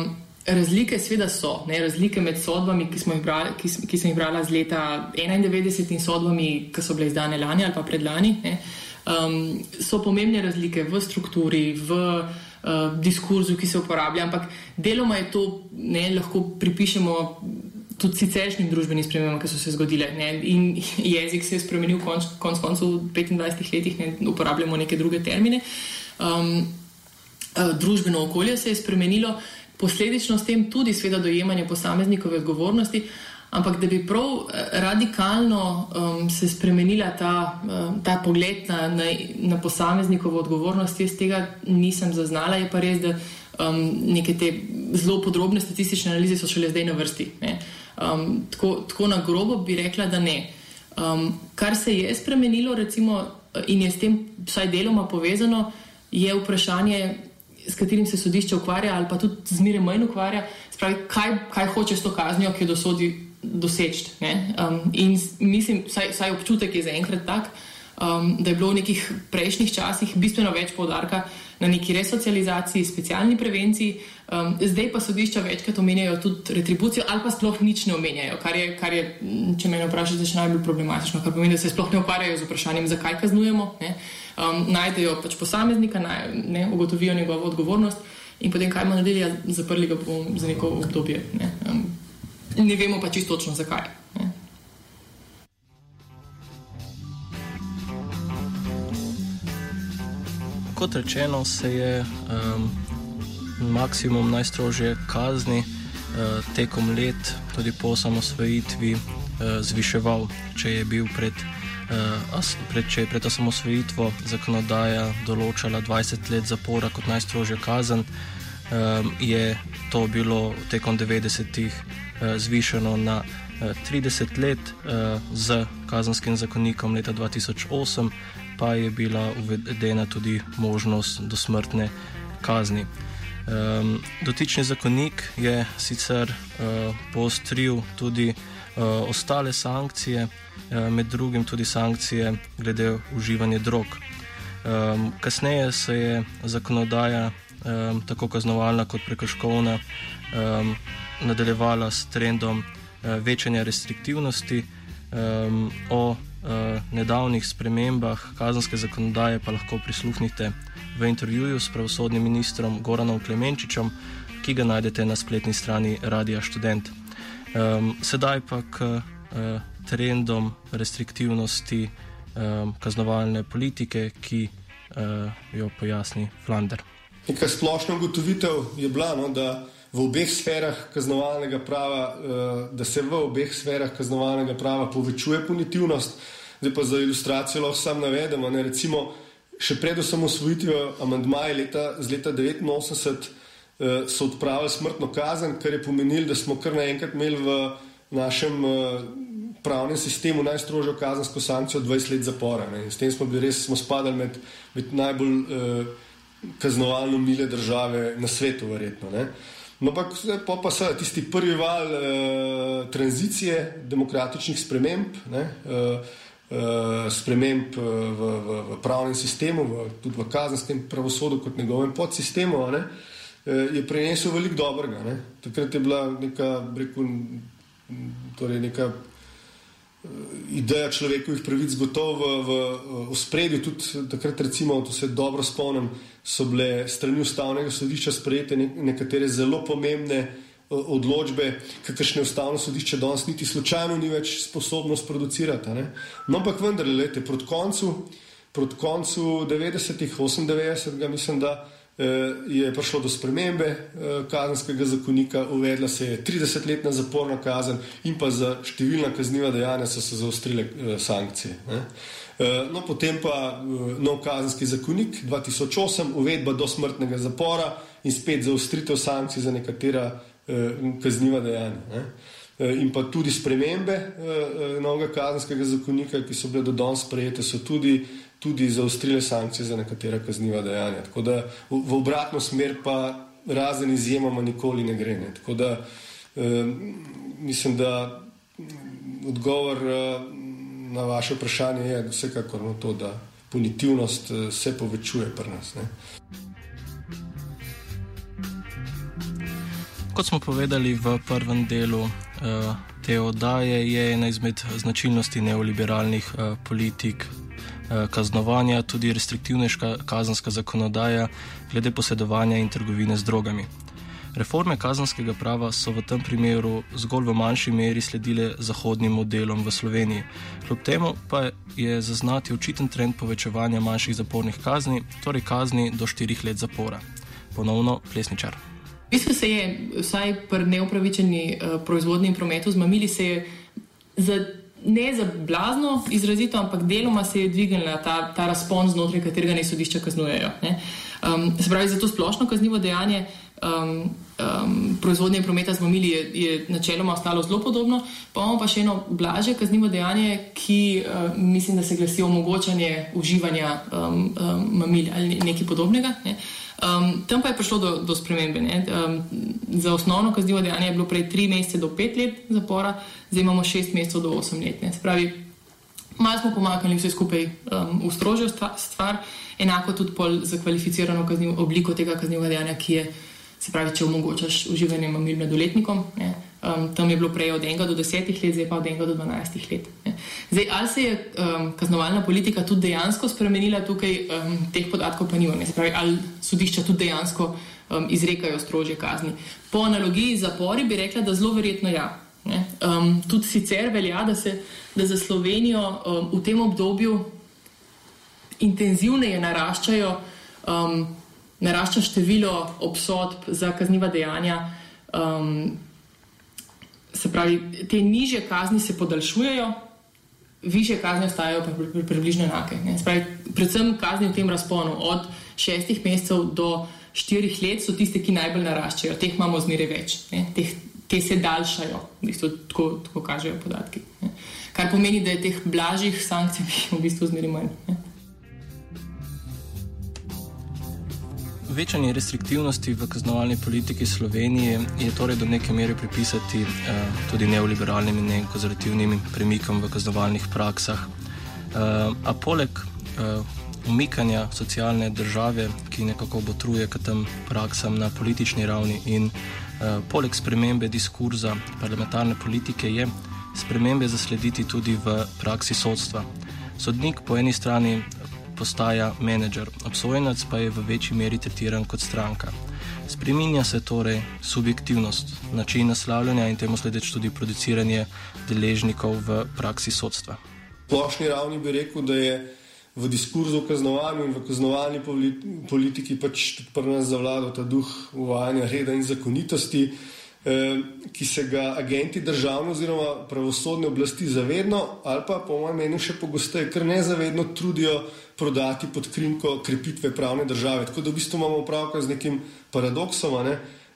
razlike seveda so, ne, razlike med sodbami, ki, smo jih brali, ki, ki sem jih brala z leta enaindevetdeset in sodbami, ki so bile izdane lani ali pa predlani, ne, um, so pomembne razlike v strukturi, v uh, diskurzu, ki se uporablja, ampak deloma je to, ne, lahko pripišemo tudi siceršnjim družbenim spremembam, ki so se zgodile. Ne? In jezik se je spremenil konc, konc koncev v petindvajsetih letih, ne? Uporabljamo neke druge termine. Um, družbeno okolje se je spremenilo, posledično s tem tudi sveda dojemanje posameznikove odgovornosti, ampak da bi prav radikalno um, se spremenila ta, um, ta pogled na, na, na posameznikovo odgovornost, jaz tega nisem zaznala, je pa res, da um, neke te zelo podrobne statistične analize so šele zdaj na vrsti. Ne? Um, tako, tako na grobo bi rekla, da ne. Um, kar se je spremenilo recimo, in je s tem vsaj deloma povezano, je vprašanje, s katerim se sodišče ukvarja ali pa tudi zmeraj manj ukvarja, spravi, kaj, kaj hoče s to kaznijo, ki jo dosodi doseči. Um, in mislim, vsaj, vsaj občutek je zaenkrat tak, um, da je bilo v nekih prejšnjih časih bistveno več poudarka na neki resocializaciji, specialni prevenciji, um, zdaj pa sodišča večkrat omenjajo tudi retribucijo ali pa sploh nič ne omenjajo, kar je, kar je če me vprašate, še najbolj problematično, kar pomeni, da se sploh ne ukvarjajo z vprašanjem, zakaj kaznujemo, ne? Um, najdejo pač posameznika, naj, ne, ugotovijo njegovo odgovornost in potem kaj bomo naredili, zaprli ga bomo za neko obdobje. Ne, um, ne vemo pa čisto točno zakaj. Ne.
Kot rečeno, se je um, maksimum najstrožje kazni uh, tekom let, tudi po osamosvojitvi, uh, zviševal, če je bil pred Pred, če je pred osamosvojitvo zakonodaja določala dvajset let zapora kot najstrožja kazen, je to bilo tekom devetdesetih zvišeno na trideset let, z kazenskim zakonikom leta dva tisoč osem pa je bila uvedena tudi možnost dosmrtne kazni. Dotični zakonik je sicer poostril tudi ostale sankcije, med drugim tudi sankcije glede uživanja drog. Kasneje se je zakonodaja, tako kaznovalna kot prekrškovna, nadaljevala s trendom večanja restriktivnosti. O nedavnih spremembah kazenske zakonodaje pa lahko prisluhnite v intervjuju s pravosodnim ministrom Goranom Klemenčičem, ki ga najdete na spletni strani Radia Študent. Sedaj pa k trendom restriktivnosti um, kaznovalne politike, ki uh, jo pojasni Flander.
Neka splošna ugotovitev je bila, no, da v obeh sferah kaznovalnega prava, uh, da se v obeh sferah kaznovalnega prava povečuje punitivnost. Zdaj pa za ilustracijo lahko sam navedemo, ne, recimo še pred osamosvojitvijo amandmaji leta, z leta devetinosemdeset uh, so odpravili smrtno kazen, kar je pomenilo, da smo kar naenkrat imeli v našem uh, pravnem sistemu najstrožjo kazensko sankcijo dvajset let zapora. Ne. S tem smo bili res, smo spadali med, med najbolj eh, kaznovalno mile države na svetu, verjetno. Ne. No, pa, pa, pa so tisti prvi val eh, tranzicije, demokratičnih sprememb, ne, eh, eh, sprememb v, v, v pravnem sistemu, v, tudi v kazenskem pravosodu kot njegovem podsistemu, ne, eh, je prinesel veliko dobrega. Ne. Takrat je bila neka, rekel, torej neka ideja človekovih pravic gotovo v, v ospredju, tudi takrat recimo, to se dobro spomnim, so bile strani ustavnega sodišča sprejete nekatere zelo pomembne odločbe, kakršne ustavno sodišče danes niti slučajno ni več sposobno sproducirati. Ne? No, ampak vendar, lejte, proti koncu, proti koncu devetdesetih, osemindevetdesetega, mislim, da je prišlo do spremembe kazenskega zakonika, uvedla se je tridesetletna zaporna kazen in pa za številna kazniva dejanja so se zaostrile sankcije. Ne? No, potem pa nov kazenski zakonik dva tisoč osem, uvedba dosmrtnega zapora in spet zaostritev sankcij za nekatera kazniva dejanja. Ne? In pa tudi spremembe novega kazenskega zakonika, ki so bile do danes sprejete, so tudi tudi zaostrile sankcije za nekatera kazniva dejanja. Tako da v, v obratno smer pa razen izjemoma nikoli ne gre. Ne. Tako da eh, mislim, da odgovor eh, na vaše vprašanje je vsekakor no, to, da punitivnost eh, se povečuje pri nas. Ne.
Kot smo povedali v prvem delu uh, te oddaje, je ena izmed značilnosti neoliberalnih uh, politik uh, kaznovanja tudi restriktivnejša kazenska zakonodaja glede posedovanja in trgovine z drogami. Reforme kazenskega prava so v tem primeru zgolj v manjši meri sledile zahodnim modelom v Sloveniji. Kljub temu pa je zaznati očiten trend povečevanja manjših zapornih kazni, torej kazni do štirih let zapora. Ponovno Plesničar.
V bistvu se je, vsaj pri neupravičeni uh, proizvodnji in prometu z mamili, se je za, ne za blazno izrazito, ampak deloma se je dvignila ta, ta razpon, znotraj katerega naj sodišča kaznujejo. Um, se pravi, za to splošno kaznivo dejanje Um, um, proizvodnje in prometa z mamili je, je načeloma ostalo zelo podobno, pa imamo pa še eno blažje kaznivo dejanje, ki uh, mislim, da se glasi omogočanje uživanja um, um, mamil ali nekaj podobnega. Ne. Um, tam pa je prišlo do, do spremembe. Ne. Um, za osnovno kaznivo dejanje je bilo prej tri mesece do pet let zapora, zdaj imamo šest mesecev do osem let. Ne. Se pravi, malo smo pomaknili vse skupaj um, v strožjo stvar, enako tudi pol za kvalificirano kaznivo, obliko tega kaznivega dejanja, ki je, se pravi, če omogočaš uživanje mamil mladoletnikom. Um, tam je bilo prej od enega do desetih let, zdaj pa od enega do dvanajstih let. Ne. Zdaj, ali se je um, kaznovalna politika tudi dejansko spremenila tukaj, um, teh podatkov pa nimam. Se pravi, ali sodišča tudi dejansko um, izrekajo strožje kazni. Po analogiji zapori bi rekla, da zelo verjetno ja. Um, tudi sicer velja, da se da za Slovenijo um, v tem obdobju intenzivneje naraščajo um, narašča število obsodb za kazniva dejanja, um, se pravi, te nižje kazni se podaljšujejo, višje kazni ostajajo pa pri, pri, približno enake. Ne. Se pravi, predvsem kazni v tem razponu od šestih mesecev do štirih let so tiste, ki najbolj naraščajo. Teh imamo zmeraj več. Ne. Teh, te se daljšajo, v bistvu, tako, tako kažejo podatki. Ne. Kar pomeni, da je teh blažjih sankcij v bistvu zmeraj manj. Ne.
Večanje restriktivnosti v kaznovalni politiki Slovenije je torej do neke mere pripisati eh, tudi neoliberalnim in nekonzervativnim premikom v kaznovalnih praksah. Eh, a poleg eh, umikanja socialne države, ki nekako botruje k tem praksam na politični ravni in eh, poleg spremembe diskurza parlamentarne politike je spremembe zaslediti tudi v praksi sodstva. Sodnik po eni strani postaja menedžer, obsojenec pa je v večji meri tretiran kot stranka. Spreminja se torej subjektivnost, način naslavljanja in temu sledeč tudi produciranje deležnikov v praksi sodstva.
V splošni ravni bi rekel, da je v diskurzu o kaznovanju in v kaznovalni politiki pač tudi pri nas zavladal ta duh uvajanja reda in zakonitosti, ki se ga agenti državne oziroma pravosodne oblasti zavedno ali pa po mojem mnenju še pogosteje kar nezavedno trudijo prodati pod krinko krepitve pravne države. Tako da v bistvu imamo opravka z nekim paradoksom, ne?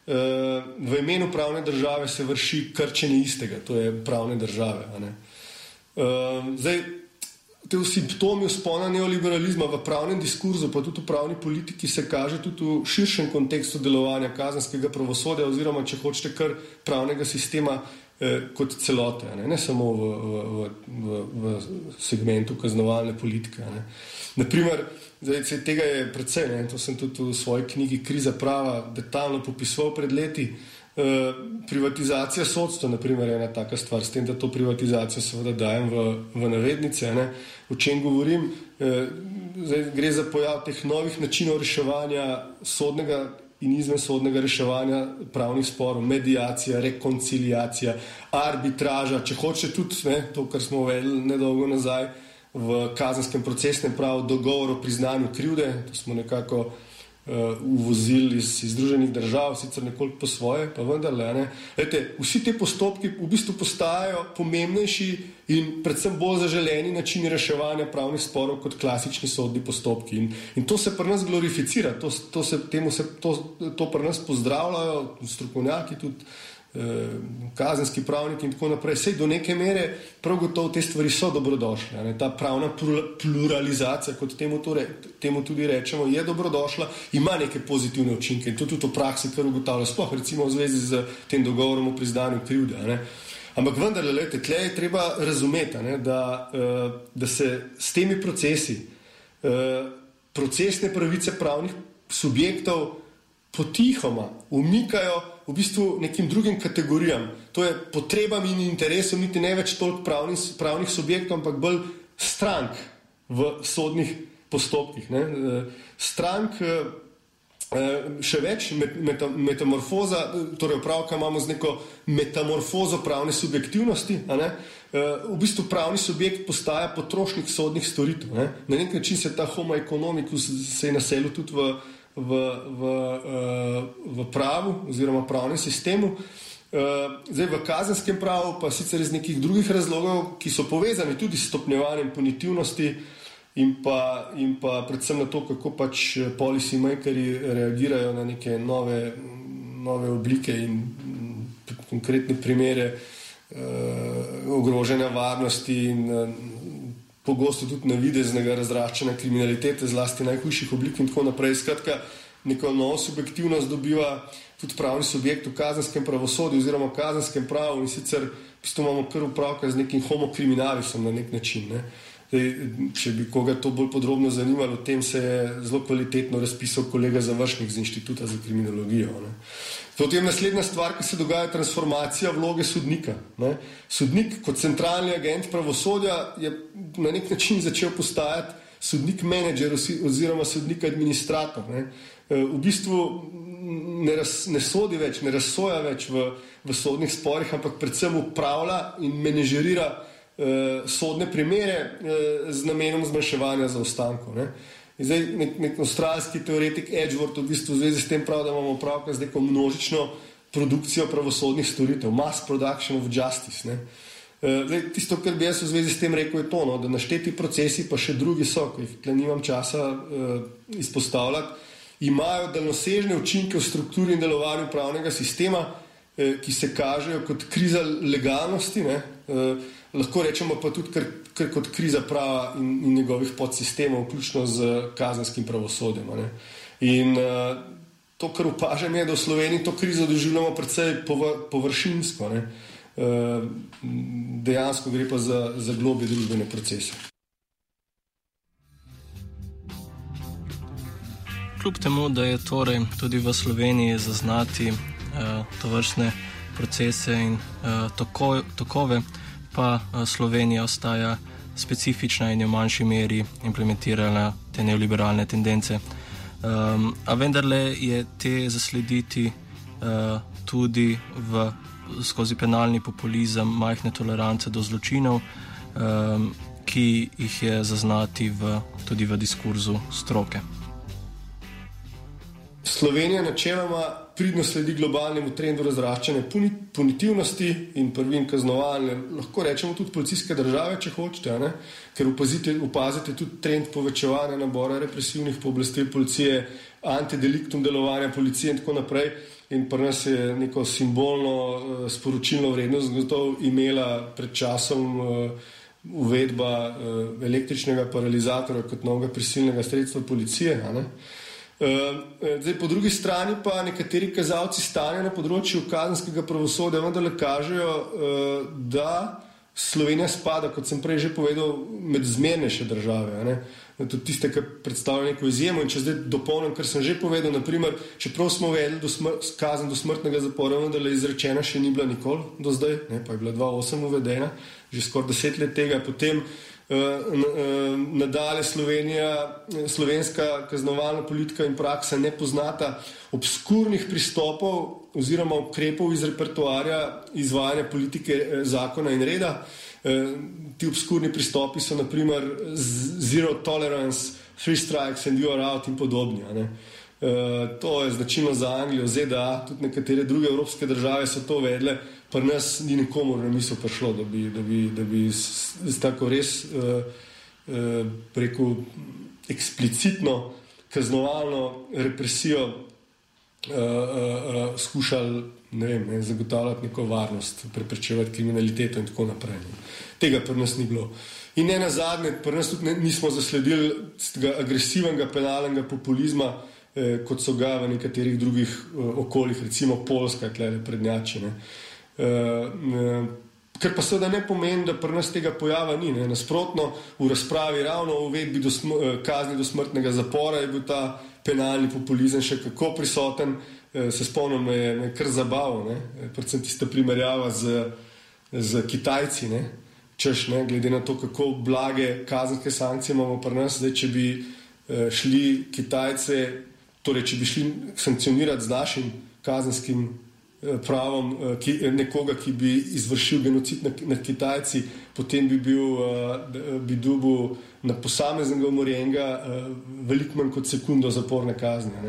V imenu pravne države se vrši krčenje istega, to je pravne države. Ne? Zdaj, te simptomi vzpona neoliberalizma v pravnem diskurzu, pa tudi v pravni politiki se kaže tudi v širšem kontekstu delovanja kazenskega pravosodja oziroma, če hočete, kar pravnega sistema eh, kot celote, ne, ne samo v, v, v, v segmentu kaznovalne politike. Ne. Naprimer, zdaj, tega je precej, ne, to sem tudi v svoji knjigi Kriza prava detaljno popisoval pred leti. Privatizacija sodstva, naprimer, je ena taka stvar, s tem, da to privatizacijo seveda dajem v, v navednice. Ne? O čem govorim? Zdaj, gre za pojav teh novih načinov reševanja sodnega in izvensodnega reševanja pravnih sporov, medijacija, rekonciliacija, arbitraža, če hoče tudi ne, to, kar smo uvedli nedolgo nazaj v kazenskem procesnem pravu, dogovor o priznanju krivde, to smo nekako Uh, uvozili iz, iz Združenih držav, sicer nekoliko po svoje, pa vendarle. Ne. Lete, vsi te postopki v bistvu postajajo pomembnejši in predvsem bolj zaželeni načini reševanja pravnih sporov kot klasični sodni postopki. In, in to se pri nas glorificira, to, to, se, temu se, to, to pri nas pozdravljajo strokovnjaki, tudi eh, kazenski pravniki in tako naprej. Sej do neke mere prav gotovo te stvari so dobrodošle. Ne. Ta pravna pluralizacija, kot temu, to re, temu tudi rečemo, je dobrodošla, ima neke pozitivne učinke in to tudi v praksi kar ugotavlja, sploh recimo v zvezi z tem dogovorom o priznanju krivde. Ne. Ampak vendarle, lejte, tle je treba razumeti, ne, da, uh, da se s temi procesi, uh, procesne pravice pravnih subjektov potihoma umikajo v bistvu nekim drugim kategorijam. To je potrebam in interesom, niti ne več toliko pravnih, pravnih subjektov, ampak bolj strank v sodnih postopkih. Ne. Strank, še več, meta, metamorfoza, torej opravka imamo z neko metamorfozo pravne subjektivnosti, a ne. V bistvu pravni subjekt postaja potrošnik sodnih storitev. Ne. Na nek način se ta homo economicus se je naselil tudi v, v, v, v pravu oziroma pravnem sistemu. Zdaj v kazenskem pravu pa sicer iz nekih drugih razlogov, ki so povezani tudi s stopnjevanjem punitivnosti in pa, in pa predvsem na to, kako pač policy makeri reagirajo na neke nove, nove oblike in konkretne primere uh, ogrožanja varnosti in uh, pogosto tudi navideznega razraščanja kriminalitete, zlasti najhujših oblik in tako naprej. Skratka, neko novo subjektivnost dobiva tudi pravni subjekt v kazenskem pravosodju oziroma v kazenskem pravu in sicer v bistvu imamo kar upravka z nekim homo criminalisom na nek način. Ne. Zdaj, če bi koga to bolj podrobno zanimalo, o tem se je zelo kvalitetno razpisal kolega Završnik z Inštituta za kriminologijo. Ne. Potem naslednja stvar, ki se dogaja, transformacija vloge sodnika. Ne. Sodnik kot centralni agent pravosodja je na nek način začel postajati sodnik menedžer oziroma sodnik administrator. Ne. V bistvu ne, raz, ne sodi več, ne razsoja več v, v sodnih sporih, ampak predvsem upravlja in menedžerira sodne primere z namenom zmanjševanja zaostankov. Ne. Zdaj, nek, nek avstralski teoretik Edgeworth v bistvu v zvezi s tem pravi, da imamo opravka z neko množično produkcijo pravosodnih storitev, mass production of justice. Ne. Zdaj, tisto, kar bi jaz v zvezi s tem rekel, je to, no, da našteti procesi, pa še drugi so, ki jih tle nimam časa uh, izpostavljati, imajo daljnosežne učinke v strukturi in delovanju pravnega sistema, eh, ki se kažejo kot kriza legalnosti, ne, eh, lahko rečemo pa tudi kar, kar kot kriza prava in, in njegovih podsistemov, vključno z kazenskim pravosodjem. Ne. In uh, to, kar opažam, je, da v Sloveniji to krizo doživljamo precej povr, površinsko. Ne. Uh, dejansko gre pa za, za globje družbene procese.
Kljub temu, da je torej tudi v Sloveniji zaznati uh, tovrstne procese in uh, toko, tokove, pa Slovenija ostaja specifična in je v manjši meri implementirala te neoliberalne tendence. Um, a vendarle je te zaslediti uh, tudi v, skozi penalni populizem, majhne tolerance do zločinov, um, ki jih je zaznati v, tudi v diskurzu stroke.
Slovenija načeloma pridno sledi globalnemu trendu razraščanja punitivnosti in prvim kaznovanjem, lahko rečemo tudi policijske države, če hočete, ne? Ker upazite, upazite tudi trend povečevanja nabora represivnih pooblastil policije, antideliktum delovanja policije in tako naprej. In pri nas je neko simbolno uh, sporočilno vrednost gotovo imela pred časom uh, uvedba uh, električnega paralizatorja kot novega prisilnega sredstva policije, a ne? Uh, zdaj, po drugi strani pa nekateri kazalci stanja na področju kazenskega pravosodja vendarle kažejo, uh, da Slovenija spada, kot sem prej že povedal, med zmernejše države. Ne? Tudi tiste, ki predstavljajo neko izjemo. In če zdaj dopolnim, kar sem že povedal, naprimer, čeprav smo vedeli do smr- kazen do smrtnega zapora, vendarle izrečena še ni bila nikoli do zdaj, ne? Pa je bila dva tisoč osem uvedena, že skoraj deset let tega, potem nadalje Slovenija, slovenska kaznovalna politika in praksa ne poznata obskurnih pristopov oziroma ukrepov iz repertoarja izvajanja politike zakona in reda. Ti obskurni pristopi so naprimer zero tolerance, three strikes and you are out in podobni. Ne? To je značilno za Anglijo, Z D A, tudi nekatere druge evropske države so to vedle. Pri nas ni nikomor na misel prišlo, da bi, da bi, da bi s, s tako res uh, uh, preko eksplicitno kaznovalno represijo uh, uh, uh, skušali ne vem, ne, zagotavljati neko varnost, preprečevati kriminaliteto in tako naprej. Tega pri nas ni bilo. In ne nazadnje, pri nas tudi ne, nismo zasledili tega agresivnega penalnega populizma, eh, kot so ga v nekaterih drugih eh, okoljih, recimo Poljska, tlele prednjači. Ne. Uh, Kar pa seveda ne pomeni, da pri nas tega pojava ni. Ne. Nasprotno, v razpravi ravno o uvedbi do sm kazni do smrtnega zapora je bil ta penalni populizem še kako prisoten. Se spomnim, me je, me je kar zabavil, ne. Predvsem tista primerjava z, z Kitajci, ne. Češ, ne, glede na to, kako blage kazenske sankcije imamo pri nas, zdaj, če bi eh, šli Kitajce, torej, če bi šli sankcionirati z našim kazenskim pravom ki, nekoga, ki bi izvršil genocid nad, nad Kitajci, potem bi bil bi dobil na posameznega umorjenega veliko manj kot sekundo zaporne kazni. Ne?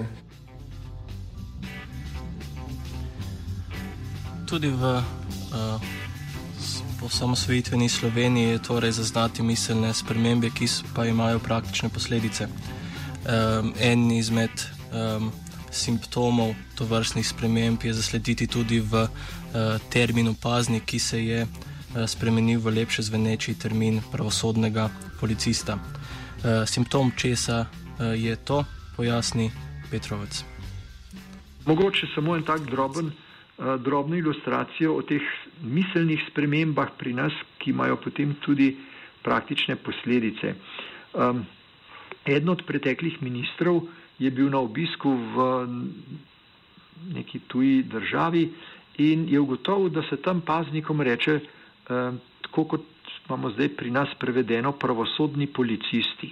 Tudi v uh, osamosvojitveni Sloveniji je torej zaznati miselne spremembe, ki pa imajo praktične posledice. Um, en izmed um, simptomov tovrstnih sprememb je zaslediti tudi v uh, terminu paznik, ki se je uh, spremenil v lepše zveneči termin pravosodnega policista. Uh, simptom česa uh, je to, pojasni Petrovec.
Mogoče samo en tak droben, uh, drobno ilustracijo o teh miselnih spremembah pri nas, ki imajo potem tudi praktične posledice. Um, eden od preteklih ministrov je bil na obisku v neki tuji državi in je ugotovil, da se tam paznikom reče, eh, tako kot imamo zdaj pri nas prevedeno, pravosodni policisti.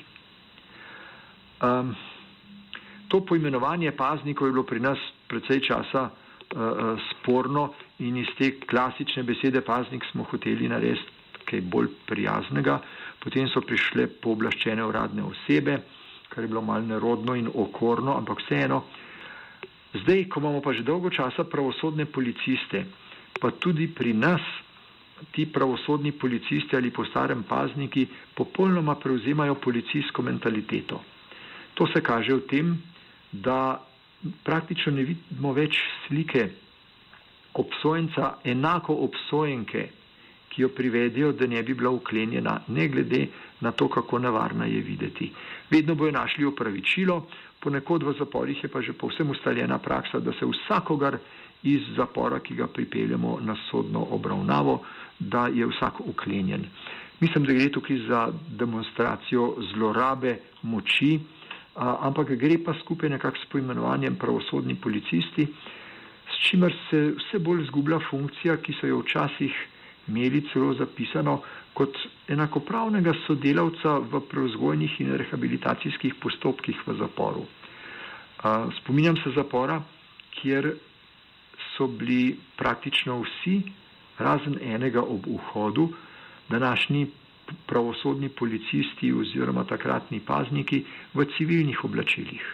Um, to poimenovanje paznikov je bilo pri nas precej časa uh, sporno in iz te klasične besede paznik smo hoteli narediti kaj bolj prijaznega. Potem so prišle pooblaščene uradne osebe, kar je bilo malo nerodno in okorno, ampak vseeno. Zdaj, ko imamo pa že dolgo časa pravosodne policiste, pa tudi pri nas ti pravosodni policisti ali po starem pazniki popolnoma prevzemajo policijsko mentaliteto. To se kaže v tem, da praktično ne vidimo več slike obsojenca enako obsojenke, ki jo privedijo, da ne bi bila uklenjena, ne glede na to, kako nevarna je videti. Vedno bojo našli opravičilo, ponekod v zaporih je pa že povsem ustaljena praksa, da se vsakogar iz zapora, ki ga pripeljemo na sodno obravnavo, da je vsak uklenjen. Mislim, da gre tukaj za demonstracijo zlorabe moči, ampak gre pa skupaj nekako s poimenovanjem pravosodni policisti, s čimer se vse bolj zgublja funkcija, ki so jo včasih imeli celo zapisano kot enakopravnega sodelavca v prevzgojnih in rehabilitacijskih postopkih v zaporu. Spominjam se zapora, kjer so bili praktično vsi, razen enega ob vhodu, današnji pravosodni policisti oziroma takratni pazniki v civilnih oblačilih.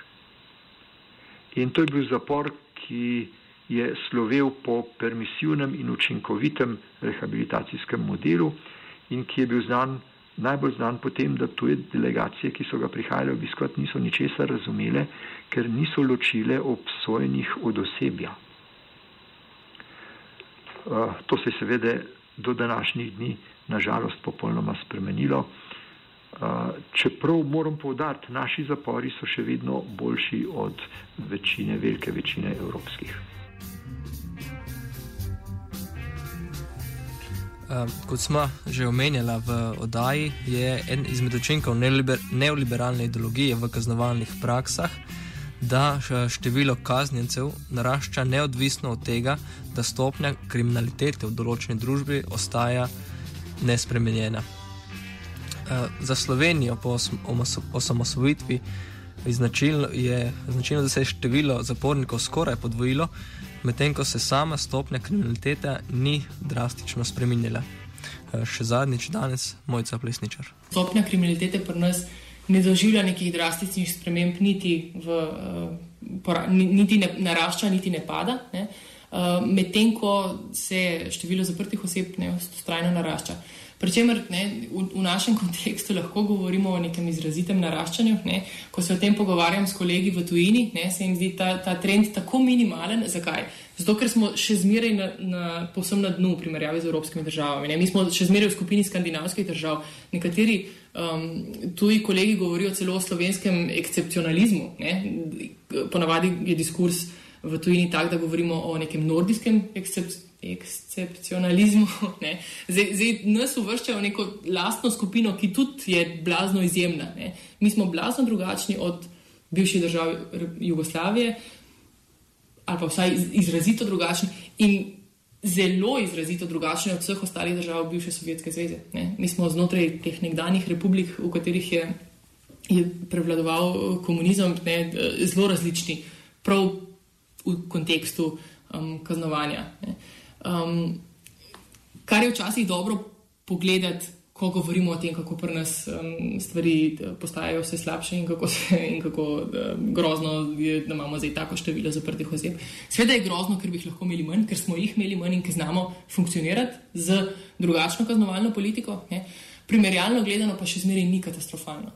In to je bil zapor, ki je slovel po permisivnem in učinkovitem rehabilitacijskem modelu in ki je bil znan, najbolj znan po tem, da tuje delegacije, ki so ga prihajale obiskovati, niso ničesar razumele, ker niso ločile obsojenih od osebja. Uh, to se je seveda do današnjih dni nažalost popolnoma spremenilo. Uh, čeprav moram poudariti, naši zapori so še vedno boljši od večine, velike večine evropskih.
Uh, kot smo že omenjala v oddaji, je en izmed učinkov neoliber neoliberalne ideologije v kaznovalnih praksah, da število kaznjencev narašča neodvisno od tega, da stopnja kriminalitete v določeni družbi ostaja nespremenjena. Uh, za Slovenijo po osamosvojitvi je značilno, je značilno, da se je število zapornikov skoraj podvojilo, medtem ko se sama stopnja kriminalitete ni drastično spreminjala. Uh, še zadnjič danes Mojca Plesničar.
Stopnja kriminalitete pri nas ne doživlja nekih drastičnih sprememb, niti, v, uh, niti ne narašča, niti ne pada, ne? Uh, medtem ko se število zaprtih oseb ne, trajno narašča. Pričemer ne, v, v našem kontekstu lahko govorimo o nekem izrazitem naraščanju. Ne? Ko se o tem pogovarjam s kolegi v tujini, ne, se jim zdi ta, ta trend tako minimalen. Zakaj? Zato, ker smo še zmeraj na, na, povsem na dnu v primerjavi z evropskimi državami. Ne? Mi smo še zmeraj v skupini skandinavskih držav. Nekateri um, tuji kolegi govorijo celo o slovenskem ekscepcionalizmu. Ne? Ponavadi je diskurs v tujini tak, da govorimo o nekem nordijskem ekscepcionalizmu. Ne. Zdaj, zdaj nas uvrščajo v neko lastno skupino, ki tudi je blazno izjemna. Ne. Mi smo blazno drugačni od bivših držav Jugoslavije, ali pa vsaj izrazito drugačni in zelo izrazito drugačni od vseh ostalih držav bivše Sovjetske zveze. Ne. Mi smo znotraj teh nekdanjih republik, v katerih je, je prevladoval komunizem, ne, zelo različni, prav v kontekstu um, kaznovanja. Ne. Um, kar je včasih dobro pogledati, ko govorimo o tem, kako pri nas um, stvari postajajo vse slabše in kako, se, in kako um, grozno je, da imamo zdaj tako število zaprtih oseb. Sveda je grozno, ker bi jih lahko imeli manj, ker smo jih imeli manj in ker znamo funkcionirati z drugačno kaznovalno politiko. Ne. Primerjalno gledano pa še zmeraj ni katastrofalno.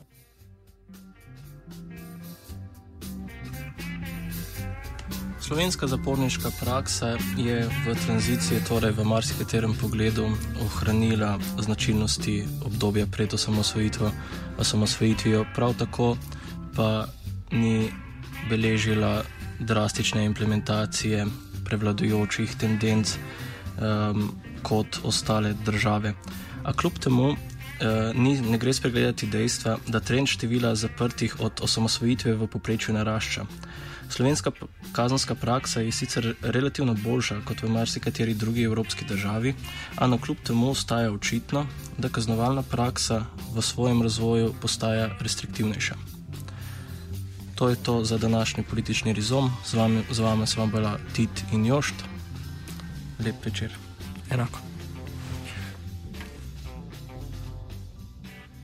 Slovenska zaporniška praksa je v tranziciji, torej v marsikaterem pogledu, ohranila značilnosti obdobja pred osamosvojitvijo, prav tako pa ni beležila drastične implementacije prevladujočih tendenc um, kot ostale države. A kljub temu uh, ni, ne gre spregledati dejstva, da trend števila zaprtih od osamosvojitve v povprečju narašča. Slovenska kazenska praksa je sicer relativno boljša kot v marsikateri drugi evropski državi, a na kljub temu ostaja očitno, da kaznovalna praksa v svojem razvoju postaja restriktivnejša. To je to za današnji politični rizom. Z vami, z vami sva bila Tit in Jošt. Lep večer.
Enako.